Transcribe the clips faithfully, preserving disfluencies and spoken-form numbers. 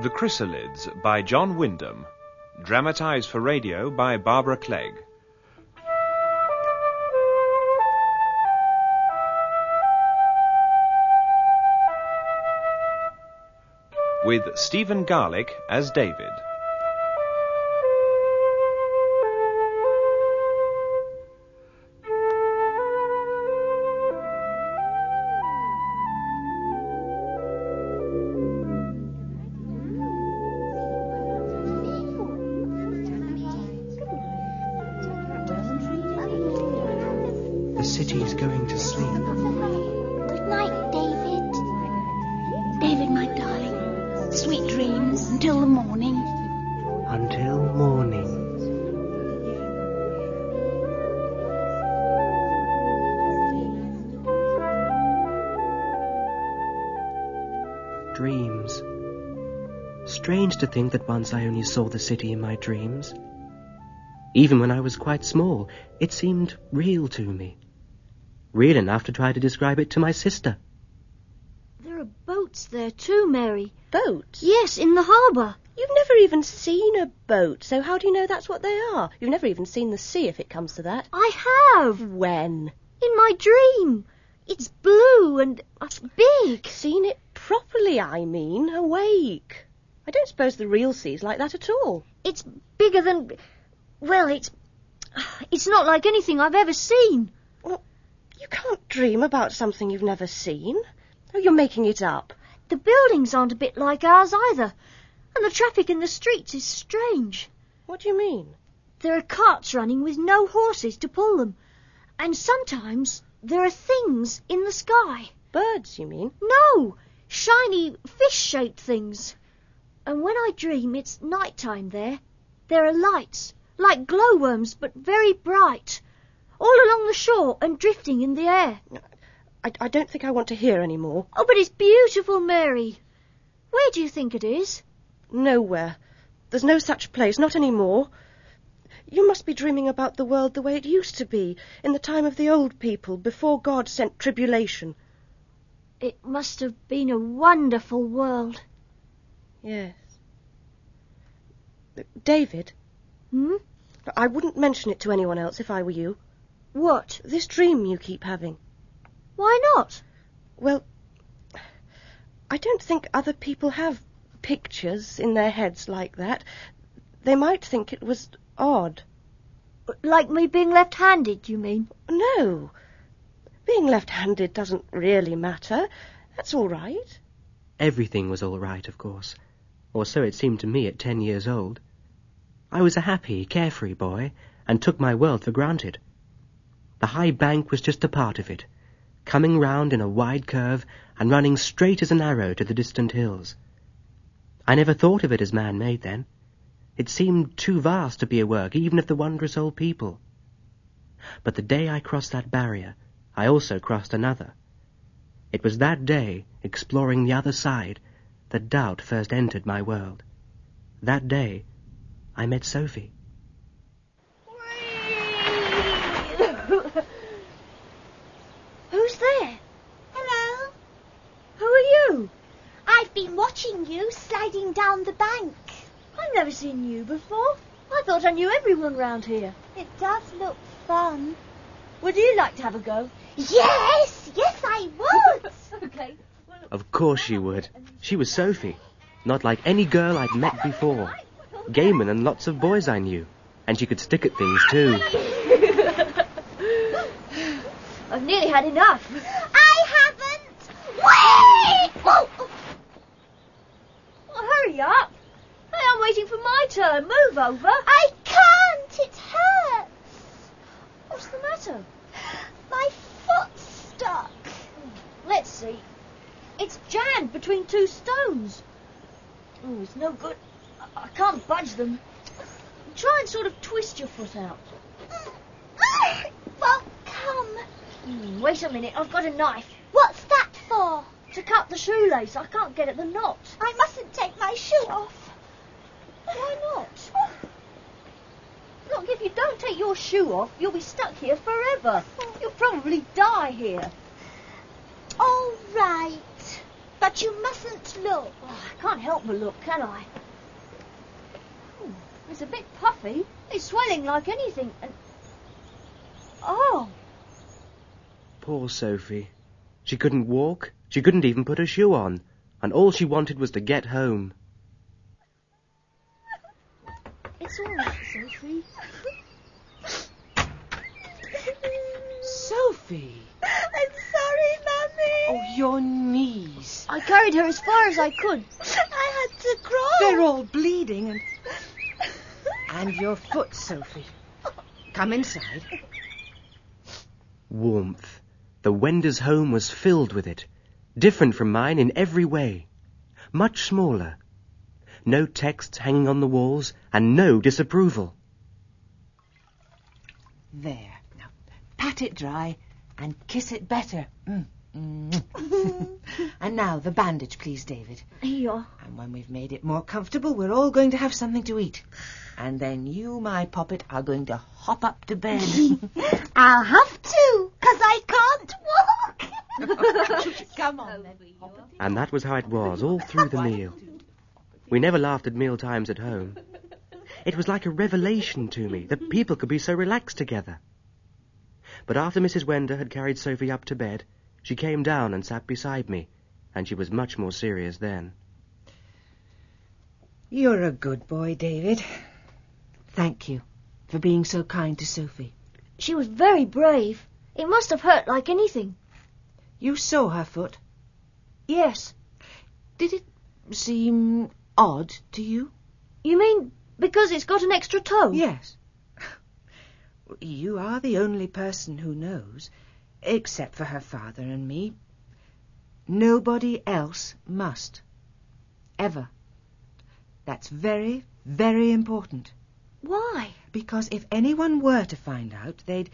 The Chrysalids by John Wyndham. Dramatised for radio by Barbara Clegg. With Stephen Garlick as David. The city's going to sleep. Good night, David. David, my darling. Sweet dreams until the morning. Until morning. Dreams. Strange to think that once I only saw the city in my dreams. Even when I was quite small, it seemed real to me. Real enough to try to describe it to my sister. There are boats there too, Mary. Boats? Yes, in the harbour. You've never even seen a boat, so how do you know that's what they are? You've never even seen the sea, if it comes to that. I have. When? In my dream. It's blue and big. Seen it properly, I mean, awake. I don't suppose the real sea's like that at all. It's bigger than... Well, it's... It's not like anything I've ever seen. Well, you can't dream about something you've never seen. Oh, you're making it up. The buildings aren't a bit like ours either. And the traffic in the streets is strange. What do you mean? There are carts running with no horses to pull them. And sometimes there are things in the sky. Birds, you mean? No, shiny fish-shaped things. And when I dream it's night time there, there are lights, like glowworms, but very bright, all along the shore and drifting in the air. I, I don't think I want to hear any more. Oh, but it's beautiful, Mary. Where do you think it is? Nowhere. There's no such place, not any more. You must be dreaming about the world the way it used to be, in the time of the old people, before God sent tribulation. It must have been a wonderful world. Yes. David? Hmm? I wouldn't mention it to anyone else if I were you. What? This dream you keep having. Why not? Well, I don't think other people have pictures in their heads like that. They might think it was odd. Like me being left-handed, you mean? No. Being left-handed doesn't really matter. That's all right. Everything was all right, of course. Or so it seemed to me at ten years old. I was a happy, carefree boy, and took my world for granted. The high bank was just a part of it, coming round in a wide curve and running straight as an arrow to the distant hills. I never thought of it as man-made then. It seemed too vast to be a work even of the wondrous old people. But the day I crossed that barrier, I also crossed another. It was that day, exploring the other side, that doubt first entered my world. That day, I met Sophie. Who's there? Hello. Who are you? I've been watching you sliding down the bank. I've never seen you before. I thought I knew everyone round here. It does look fun. Would you like to have a go? Yes, yes I would. Okay. Well, Of course she would. She was Sophie, not like any girl I'd met before. Gaymen and lots of boys I knew, and she could stick at things too. I've nearly had enough. I haven't. Wait! Oh. Well, hurry up. Hey, I'm waiting for my turn. Move over. I can't. It hurts. What's the matter? My foot's stuck. Let's see. It's jammed between two stones. Oh, it's no good. I, I can't budge them. Try and sort of twist your foot out. Well, come. Hmm, wait a minute. I've got a knife. What's that for? To cut the shoelace. I can't get at the knot. I mustn't take my shoe off. Why not? Look, if you don't take your shoe off, you'll be stuck here forever. You'll probably die here. All right. But you mustn't look. Oh, I can't help but look, can I? Oh, it's a bit puffy. It's swelling like anything. And oh. Poor Sophie. She couldn't walk. She couldn't even put her shoe on. And all she wanted was to get home. It's all right, Sophie. Sophie! I'm sorry, Mummy. Oh, your knees. I carried her as far as I could. I had to crawl. They're all bleeding and... And your foot, Sophie. Come inside. Warmth. The Wenders' home was filled with it. Different from mine in every way. Much smaller. No texts hanging on the walls and no disapproval. There. Now, pat it dry and kiss it better. Mm. Mm. And now the bandage, please, David. Here you are. And when we've made it more comfortable, we're all going to have something to eat. And then you, my poppet, are going to hop up to bed. I'll have to, because I can't walk. Come on, then. And that was how it was all through the meal. We never laughed at meal times at home. It was like a revelation to me that people could be so relaxed together. But after Missus Wender had carried Sophie up to bed, she came down and sat beside me, and she was much more serious then. You're a good boy, David. Thank you for being so kind to Sophie. She was very brave. It must have hurt like anything. You saw her foot. Yes. Did it seem odd to you? You mean because it's got an extra toe? Yes. You are the only person who knows, except for her father and me. Nobody else must. Ever. That's very, very important. Why? Because if anyone were to find out, they'd...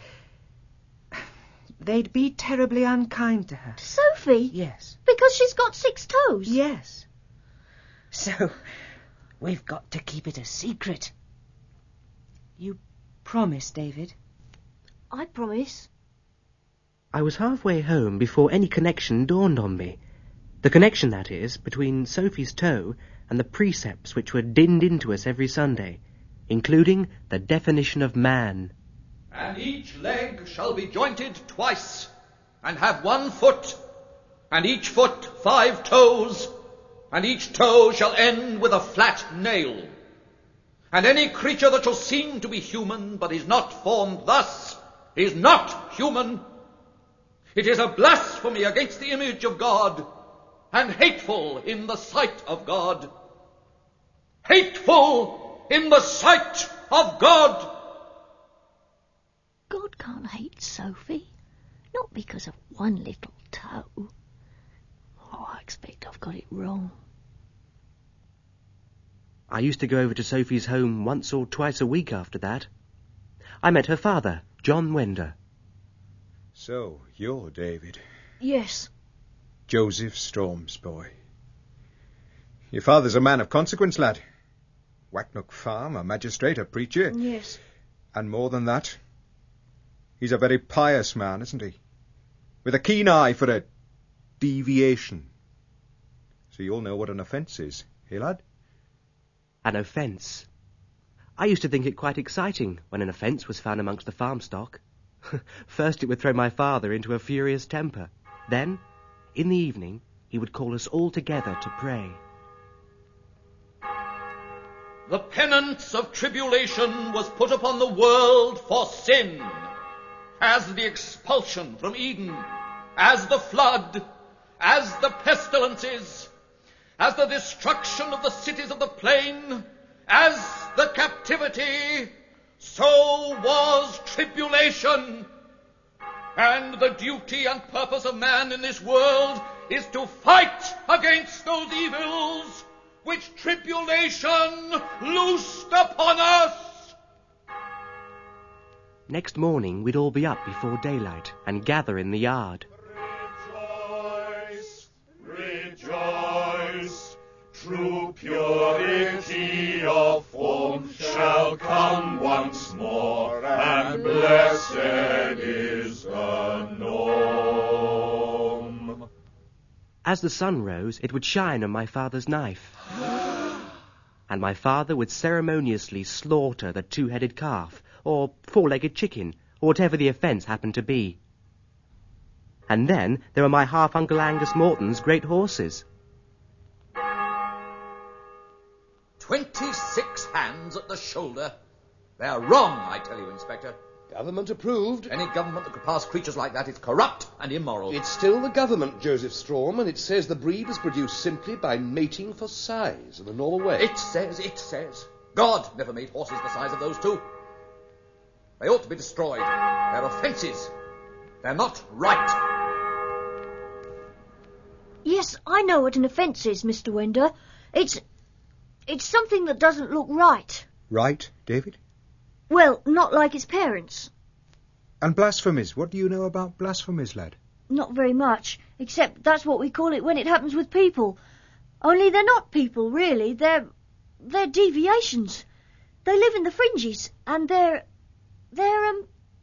they'd be terribly unkind to her. Sophie? Yes. Because she's got six toes? Yes. So, we've got to keep it a secret. You promise, David? I promise. I was halfway home before any connection dawned on me. The connection, that is, between Sophie's toe and the precepts which were dinned into us every Sunday, including the definition of man. And each leg shall be jointed twice, and have one foot, and each foot five toes, and each toe shall end with a flat nail. And any creature that shall seem to be human, but is not formed thus, is not human. It is a blasphemy against the image of God, and hateful in the sight of God. Hateful in the sight of God. God can't hate Sophie. Not because of one little toe. Oh, I expect I've got it wrong. I used to go over to Sophie's home once or twice a week after that. I met her father, John Wender. So, you're David. Yes. Joseph Storm's boy. Your father's a man of consequence, lad. Wacknock Farm, a magistrate, a preacher. Yes. And more than that, he's a very pious man, isn't he? With a keen eye for a deviation. So you'll know what an offence is, eh, lad? An offence. I used to think it quite exciting when an offence was found amongst the farm stock. First it would throw my father into a furious temper. Then, in the evening, he would call us all together to pray. The penance of tribulation was put upon the world for sin, as the expulsion from Eden, as the flood, as the pestilences, as the destruction of the cities of the plain, as the captivity, so was tribulation. And the duty and purpose of man in this world is to fight against those evils which tribulation loosed upon us. Next morning we'd all be up before daylight and gather in the yard. Rejoice, rejoice, true purity of form shall come once more, and blessed is the norm. As the sun rose, it would shine on my father's knife. And my father would ceremoniously slaughter the two-headed calf, or four-legged chicken, or whatever the offence happened to be. And then there were my half-Uncle Angus Morton's great horses. Twenty-six hands at the shoulder. They're wrong, I tell you, Inspector. Government approved. Any government that could pass creatures like that is corrupt and immoral. It's still the government, Joseph Storm, and it says the breed is produced simply by mating for size in the normal way. It says, it says. God never made horses the size of those two. They ought to be destroyed. They're offences. They're not right. Yes, I know what an offence is, Mister Winder. It's... it's something that doesn't look right. Right, David? Well, not like its parents. And blasphemies. What do you know about blasphemies, lad? Not very much, except that's what we call it when it happens with people. Only they're not people, really. They're... they're deviations. They live in the fringes, and they're... they're, um...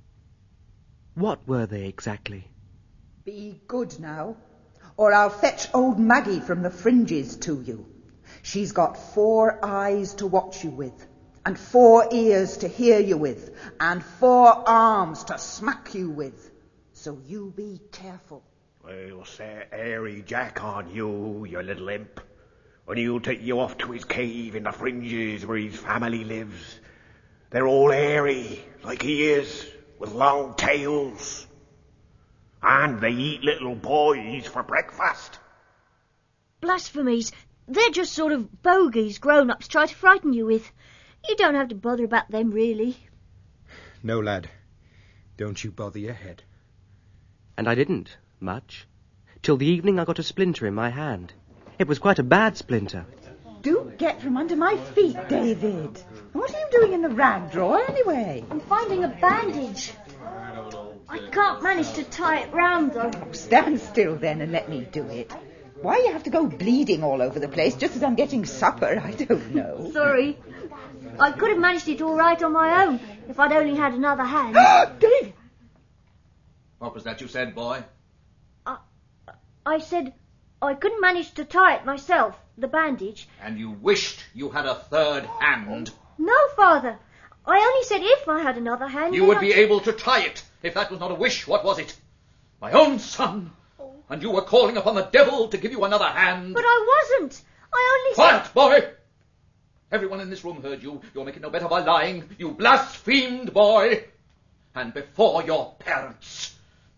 What were they exactly? Be good now, or I'll fetch old Maggie from the fringes to you. She's got four eyes to watch you with, and four ears to hear you with, and four arms to smack you with. So you be careful. We'll set Airy Jack on you, you little imp, and he'll take you off to his cave in the fringes where his family lives. They're all hairy, like he is, with long tails. And they eat little boys for breakfast. Blasphemies. They're just sort of bogies grown-ups try to frighten you with. You don't have to bother about them, really. No, lad. Don't you bother your head. And I didn't, much. Till the evening I got a splinter in my hand. It was quite a bad splinter. Do get from under my feet, David. What are you doing in the rag drawer, anyway? I'm finding a bandage. I can't manage to tie it round, though. Stand still, then, and let me do it. Why you have to go bleeding all over the place just as I'm getting supper, I don't know. Sorry. I could have managed it all right on my own if I'd only had another hand. David! What was that you said, boy? I, I said I couldn't manage to tie it myself, the bandage. And you wished you had a third hand. No, Father. I only said if I had another hand... You would I... be able to tie it. If that was not a wish, what was it? My own son. And you were calling upon the devil to give you another hand. But I wasn't. I only Quiet, said... boy! Everyone in this room heard you. You'll make it no better by lying. You blasphemed, boy. And before your parents.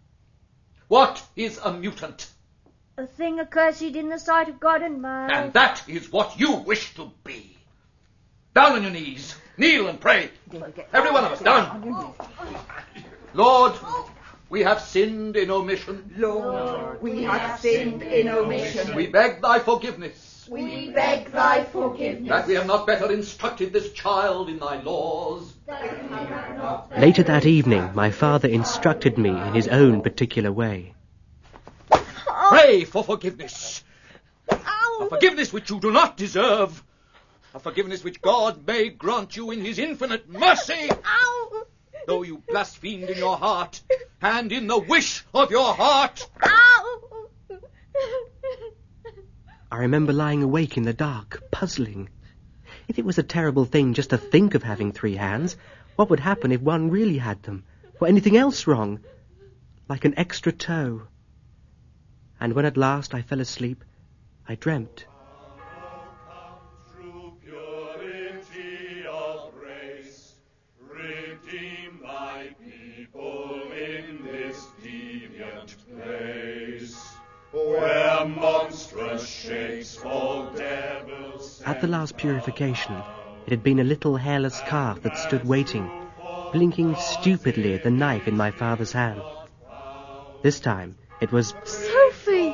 What is a mutant? A thing accursed in the sight of God and man. And that is what you wish to be. Down on your knees. Kneel and pray. Every one of us, down. Lord, we have sinned in omission. Lord, we have sinned in omission. We beg thy forgiveness. We beg thy forgiveness. That we have not better instructed this child in thy laws. Later that evening, my father instructed me in his own particular way. Pray for forgiveness. Ow. A forgiveness which you do not deserve. A forgiveness which God may grant you in his infinite mercy. Ow. Though you blasphemed in your heart and in the wish of your heart. Ow. I remember lying awake in the dark, puzzling. If it was a terrible thing just to think of having three hands, what would happen if one really had them? Or anything else wrong? Like an extra toe. And when at last I fell asleep, I dreamt. True purity of grace, redeem thy people in this deviant place, where monstrous shapes fall devils. At the last purification, it had been a little hairless calf that stood waiting, blinking stupidly at the knife in my father's hand. This time, it was... Sophie!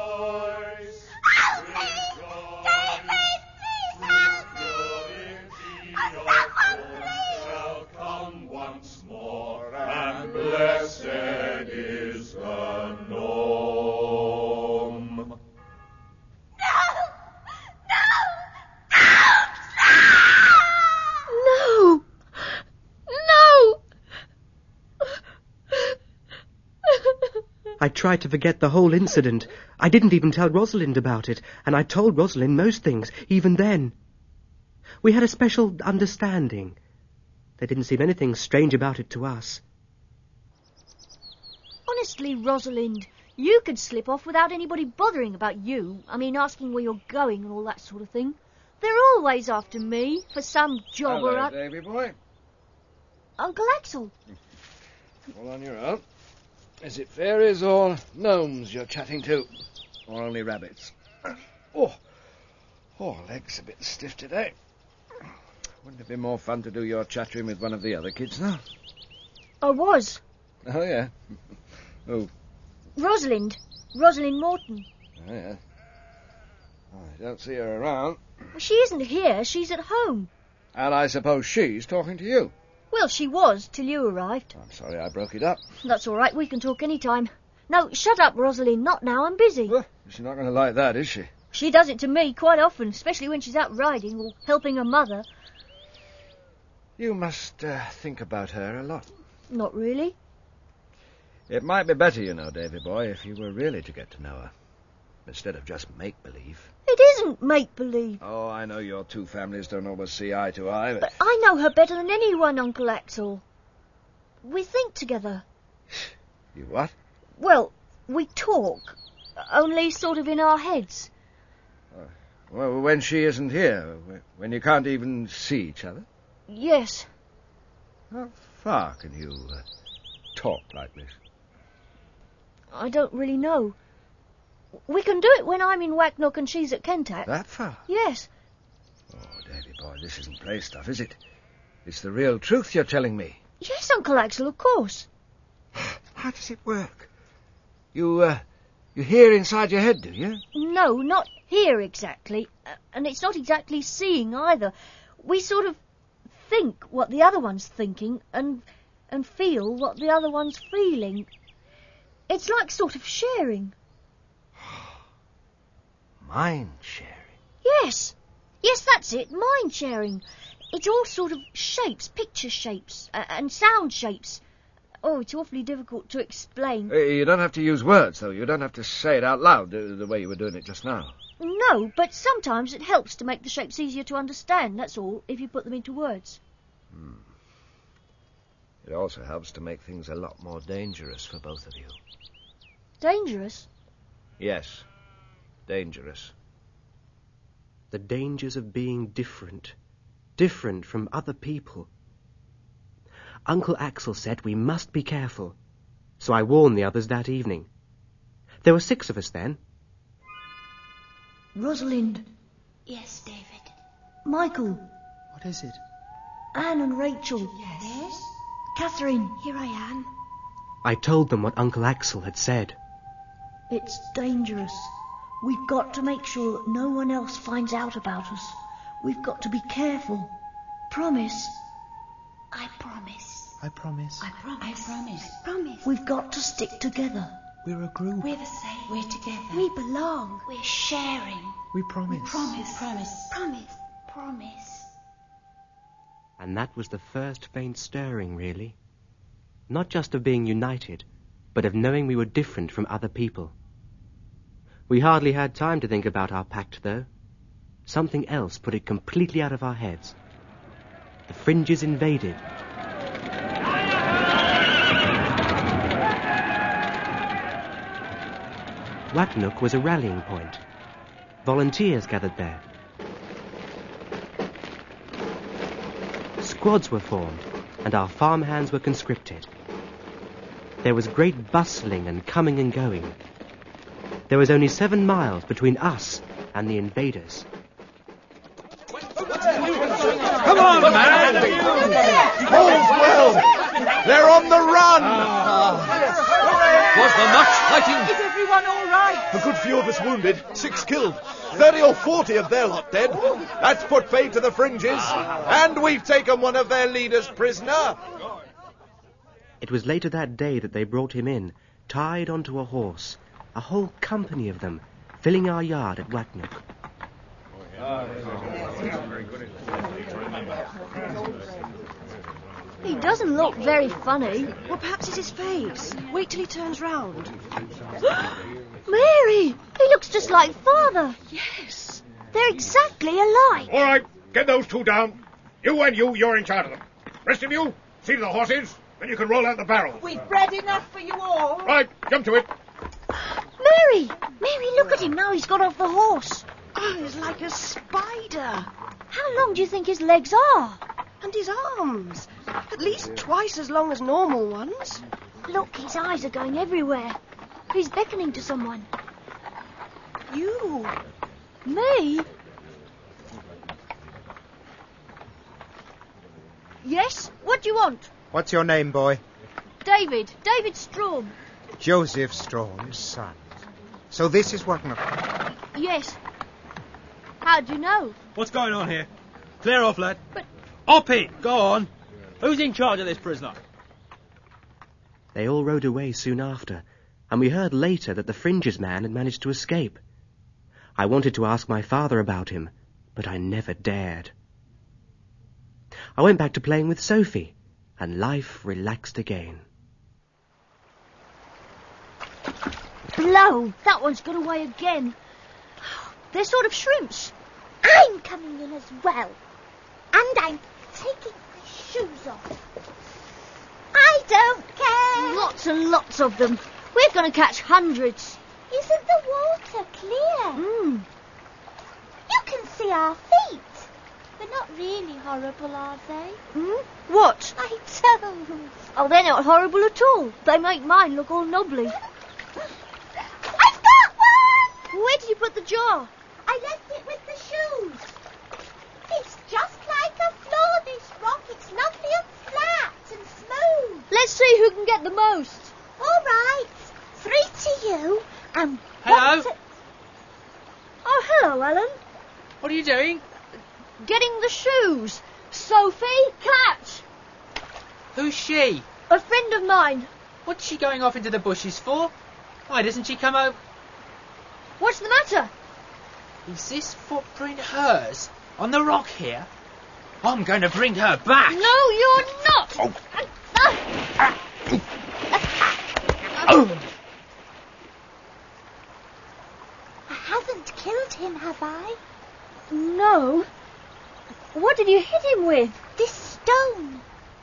Blessed is the norm. No! No! I tried to forget the whole incident. I didn't even tell Rosalind about it, and I told Rosalind most things, even then. We had a special understanding. There didn't seem anything strange about it to us. Honestly, Rosalind, you could slip off without anybody bothering about you. I mean, asking where you're going and all that sort of thing. They're always after me for some job Hello, or other. Davy boy. Uncle Axel. All on your own. Is it fairies or gnomes you're chatting to? Or only rabbits? Oh, oh, leg's a bit stiff today. Wouldn't it be more fun to do your chattering with one of the other kids now? I was. Oh, yeah. Oh. Rosalind. Rosalind Morton. Oh, yeah. Oh, I don't see her around. She isn't here. She's at home. And I suppose she's talking to you. Well, she was, till you arrived. I'm sorry I broke it up. That's all right. We can talk any time. No, shut up, Rosalind. Not now. I'm busy. Well, she's not going to like that, is she? She does it to me quite often, especially when she's out riding or helping her mother. You must uh, think about her a lot. Not really. It might be better, you know, Davy boy, if you were really to get to know her, instead of just make-believe. It isn't make-believe. Oh, I know your two families don't always see eye to eye, but... But I know her better than anyone, Uncle Axel. We think together. You what? Well, we talk, only sort of in our heads. Uh, well, when she isn't here, when you can't even see each other? Yes. How far can you uh, talk like this? I don't really know. We can do it when I'm in Wacknock and she's at Kentak. That far? Yes. Oh, Davy boy, this isn't play stuff, is it? It's the real truth you're telling me. Yes, Uncle Axel, of course. How does it work? You, uh, you hear inside your head, do you? No, not here exactly. Uh, and it's not exactly seeing either. We sort of think what the other one's thinking and and feel what the other one's feeling. It's like sort of sharing. Mind sharing? Yes. Yes, that's it, mind sharing. It's all sort of shapes, picture shapes, uh, and sound shapes. Oh, it's awfully difficult to explain. Uh, you don't have to use words, though. You don't have to say it out loud the, the way you were doing it just now. No, but sometimes it helps to make the shapes easier to understand, that's all, if you put them into words. Hmm. It also helps to make things a lot more dangerous for both of you. Dangerous? Yes, dangerous. The dangers of being different. Different from other people. Uncle Axel said we must be careful, so I warned the others that evening. There were six of us then. Rosalind. Yes, David. Michael. What is it? Anne and Rachel. Yes? Catherine. Here I am. I told them what Uncle Axel had said. It's dangerous. We've got to make sure that no one else finds out about us. We've got to be careful. Promise. I promise. I promise. I promise. I promise. I promise. We've got to stick together. We're a group. We're the same. We're together. We belong. We're sharing. We promise. We promise. Promise. Promise. Promise. And that was the first faint stirring, really. Not just of being united, but of knowing we were different from other people. We hardly had time to think about our pact, though. Something else put it completely out of our heads. The Fringes invaded. Wacknock was a rallying point. Volunteers gathered there. Squads were formed, and our farmhands were conscripted. There was great bustling and coming and going. There was only seven miles between us and the invaders. Come on, man! All's well! They're on the run! Was there much fighting? Is everyone all right? A good few of us wounded, six killed, thirty or forty of their lot dead. That's put paid to the Fringes, and we've taken one of their leaders prisoner. It was later that day that they brought him in, tied onto a horse, a whole company of them, filling our yard at Wacknock. He doesn't look very funny. Well, perhaps it's his face. Wait till he turns round. Mary! He looks just like Father. Yes. They're exactly alike. All right, get those two down. You and you, you're in charge of them. Rest of you, see to the horses, then you can roll out the barrels. We've bread enough for you all. Right, jump to it. Mary! Mary, look at him now he's got off the horse. Oh, he's like a spider. How long do you think his legs are? And his arms. At least twice as long as normal ones. Look, his eyes are going everywhere. He's beckoning to someone. You. Me? Yes? What do you want? What's your name, boy? David. David Strawn. Joseph Strawn's son. So this is what... Yes. How do you know? What's going on here? Clear off, lad. But... Oppie, go on. Who's in charge of this prisoner? They all rode away soon after, and we heard later that the Fringes man had managed to escape. I wanted to ask my father about him, but I never dared. I went back to playing with Sophie, and life relaxed again. Blow! That one's got away again. They're sort of shrimps. I'm coming in as well. And I'm taking my shoes off. I don't care. Lots and lots of them. We're going to catch hundreds. Isn't the water clear? Mm. You can see our feet. They're not really horrible, are they? Mm? What? I don't. Oh, they're not horrible at all. They make mine look all knobbly. I've got one! Where did you put the jar? I left it with the shoes. It's just like a floor, this rock. It's lovely and flat and smooth. Let's see who can get the most. All right. Three to you and Hello? one to... Oh, hello, Alan. What are you doing? Getting the shoes. Sophie, catch. Who's she? A friend of mine. What's she going off into the bushes for? Why doesn't she come over? What's the matter? Is this footprint hers? On the rock here? I'm going to bring her back. No, you're not. Oh. Oh. I haven't killed him, have I? No. What did you hit him with? This stone.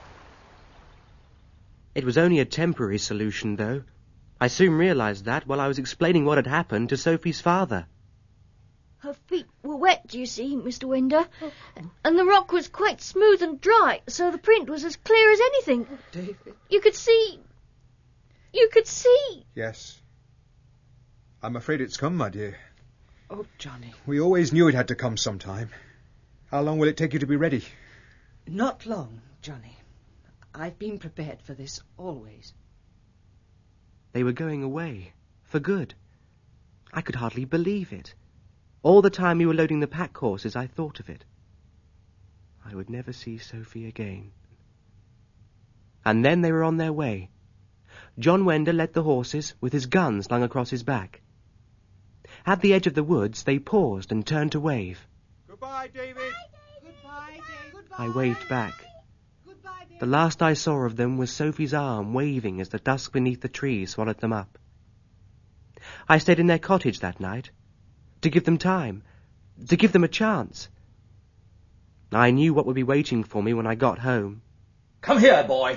It was only a temporary solution, though. I soon realised that while I was explaining what had happened to Sophie's father. Her feet were wet, you see, Mister Winder. And the rock was quite smooth and dry, so the print was as clear as anything. David? You could see... You could see... Yes. I'm afraid it's come, my dear. Oh, Johnny. We always knew it had to come sometime. How long will it take you to be ready? Not long, Johnny. I've been prepared for this always. They were going away, for good. I could hardly believe it. All the time you were loading the pack horses, I thought of it. I would never see Sophie again. And then they were on their way. John Wender led the horses, with his gun slung across his back. At the edge of the woods, they paused and turned to wave. Goodbye, David. Goodbye, David. I waved back. The last I saw of them was Sophie's arm waving as the dusk beneath the trees swallowed them up. I stayed in their cottage that night, to give them time, to give them a chance. I knew what would be waiting for me when I got home. Come here, boy.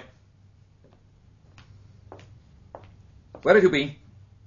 Where have you been?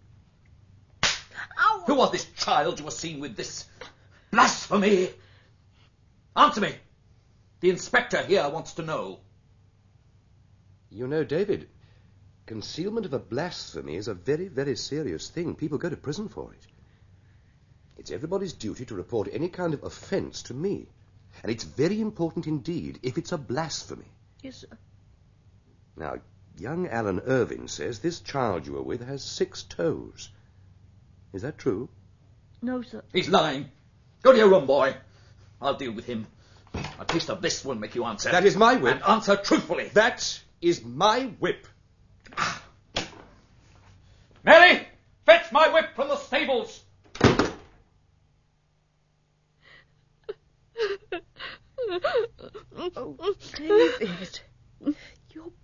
Ow. Who was this child you were seen with? This blasphemy? Answer me. The inspector here wants to know. You know, David, concealment of a blasphemy is a very, very serious thing. People go to prison for it. It's everybody's duty to report any kind of offence to me. And it's very important indeed if it's a blasphemy. Yes, sir. Now, young Alan Irving says this child you were with has six toes. Is that true? No, sir. He's lying. Go to your room, boy. I'll deal with him. A taste of this will make you answer. That is my whip. And answer truthfully. That is my whip. Mary, fetch my whip from the stables. Oh, David,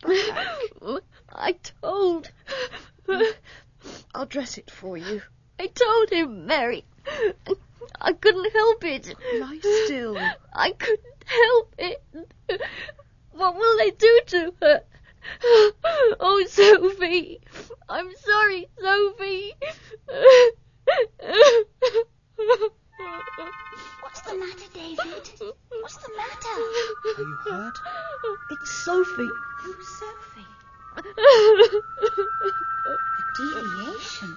I told... I'll dress it for you. I told him, Mary. I couldn't help it. Lie still. I couldn't help it. What will they do to her? Oh, Sophie. I'm sorry, Sophie. What's the matter, David? What's the matter? Are you hurt? It's Sophie. Who's Sophie? A deviation?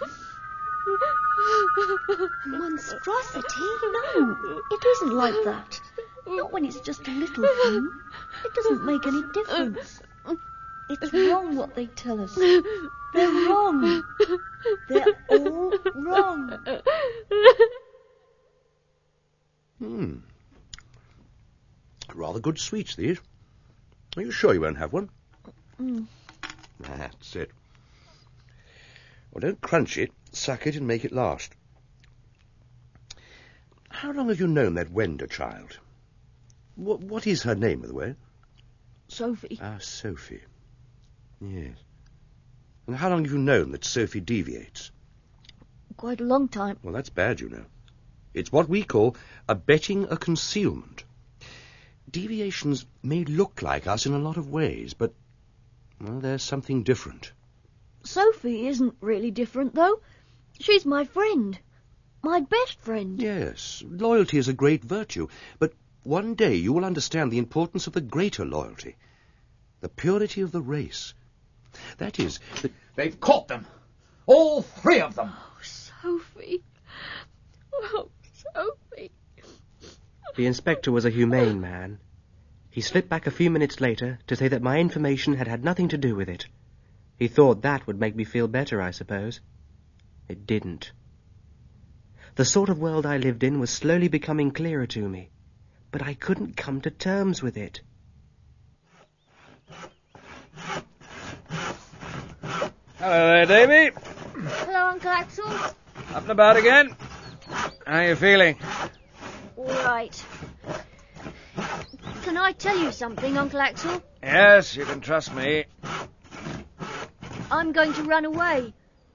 A monstrosity? No, it isn't like that. Not when it's just a little thing. It doesn't make any difference. It's wrong what they tell us. They're wrong. They're all wrong. Hmm. Rather good sweets, these. Are you sure you won't have one? Mm. That's it. Well, don't crunch it. Suck it and make it last. How long have you known that Wender child? What, what is her name, by the way? Sophie. Ah, Sophie. Yes. And how long have you known that Sophie deviates? Quite a long time. Well, that's bad, you know. It's what we call abetting a concealment. Deviations may look like us in a lot of ways, but, well, there's something different. Sophie isn't really different, though. She's my friend. My best friend. Yes, loyalty is a great virtue, but one day you will understand the importance of the greater loyalty, the purity of the race. That is, that... They've caught them. All three of them. Oh, Sophie. Oh, Sophie. The inspector was a humane man. He slipped back a few minutes later to say that my information had had nothing to do with it. He thought that would make me feel better, I suppose. It didn't. The sort of world I lived in was slowly becoming clearer to me, but I couldn't come to terms with it. Hello there, Davy. Hello, Uncle Axel. Up and about again? How are you feeling? All right. Can I tell you something, Uncle Axel? Yes, you can trust me. I'm going to run away.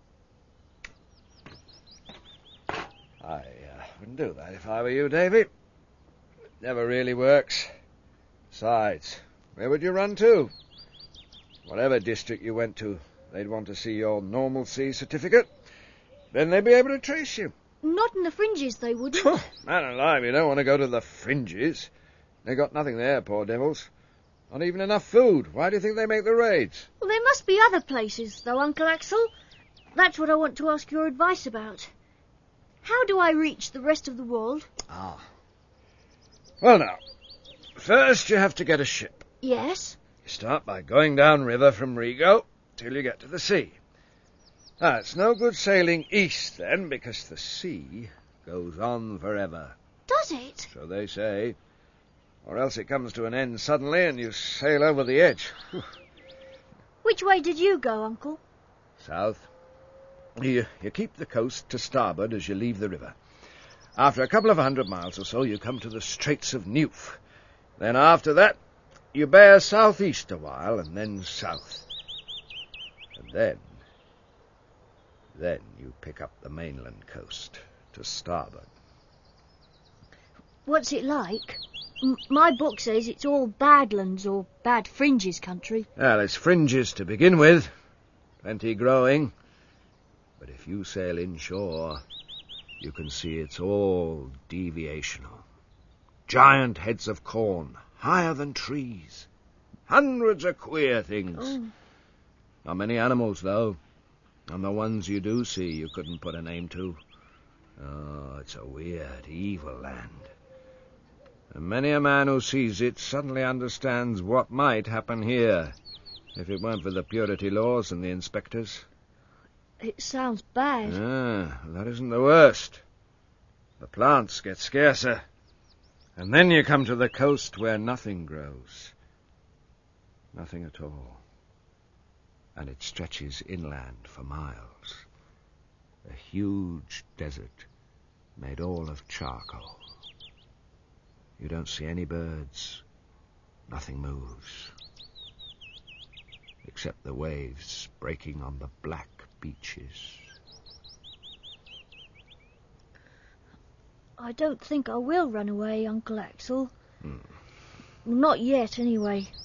I uh, wouldn't do that if I were you, Davy. It never really works. Besides, where would you run to? Whatever district you went to, they'd want to see your normalcy certificate. Then they'd be able to trace you. Not in the fringes, they wouldn't. Man alive, you don't want to go to the fringes. They got nothing there, poor devils. Not even enough food. Why do you think they make the raids? Well, there must be other places, though, Uncle Axel. That's what I want to ask your advice about. How do I reach the rest of the world? Ah. Well, now, first you have to get a ship. Yes? You start by going down river from Rigo till you get to the sea. Now, it's no good sailing east then, because the sea goes on forever. Does it? So they say. Or else it comes to an end suddenly and you sail over the edge. Which way did you go, Uncle? South. You, you keep the coast to starboard as you leave the river. After a couple of hundred miles or so, you come to the Straits of Newf. Then after that, you bear southeast a while and then south. And then... Then you pick up the mainland coast to starboard. What's it like? M- my book says it's all Badlands or Bad Fringes country. Well, it's fringes to begin with. Plenty growing. But if you sail inshore, you can see it's all deviational. Giant heads of corn, higher than trees. Hundreds of queer things. Oh. Not many animals, though. And the ones you do see you couldn't put a name to. Oh, it's a weird, evil land. And many a man who sees it suddenly understands what might happen here if it weren't for the purity laws and the inspectors. It sounds bad. Ah, that isn't the worst. The plants get scarcer. And then you come to the coast where nothing grows. Nothing at all. And it stretches inland for miles. A huge desert made all of charcoal. You don't see any birds. Nothing moves. except the waves breaking on the black beaches. I don't think I will run away, Uncle Axel. Hmm. Not yet, anyway.